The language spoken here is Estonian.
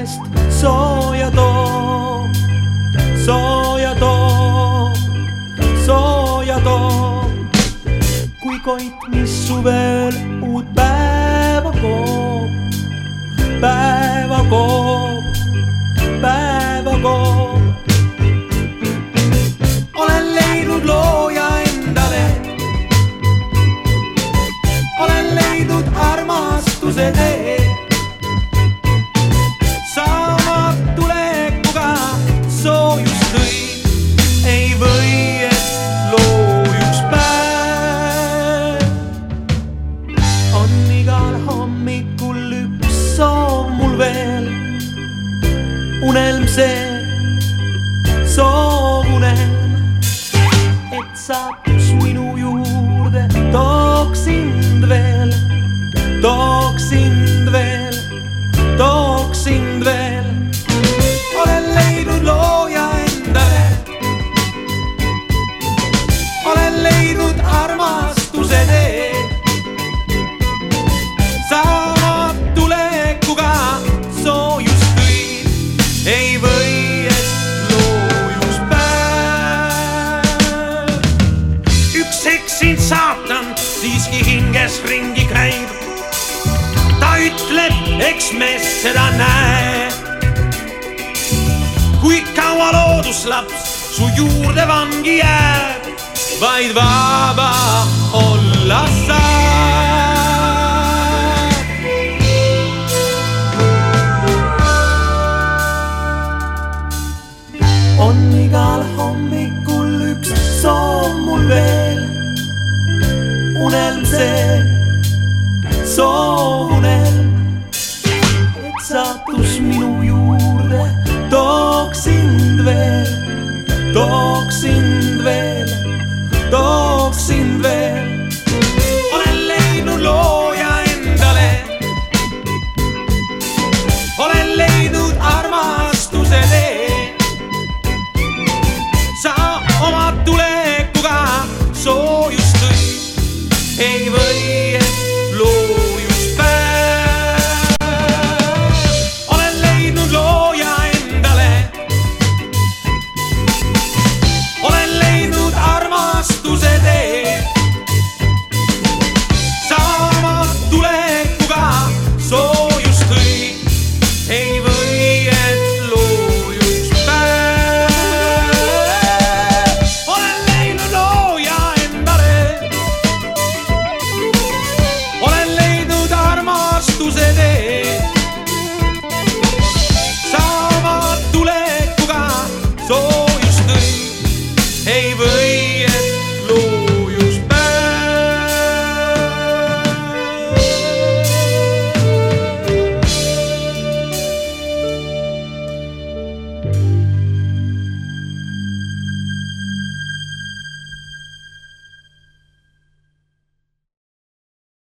eest sooja too, sooja too, sooja too. Kui koit, mis suvel uut päeva koob, päeva koob, päeva koob. Olen leidnud looja endale, olen leidnud armastuse tee. Saama tulekuga soojus tõi, ei või, et loojuks päev. On igal hommikul üks soov mul veel, unelm see, soovunelm, et saatus minu juurde tooks sind veel, tooks sind veel, tooks sind veel. Olen leidnud looja endale, olen leidnud armastuse tee. Sama tulekuga soojus tõi, ei või, et loojus päev. Üks eksinud saatan siiski hinges ringi käib. Ta ütleb, eks me seda näe. Kui kaua looduslaps su juurde vangi jääb, vaid vaba olla saa.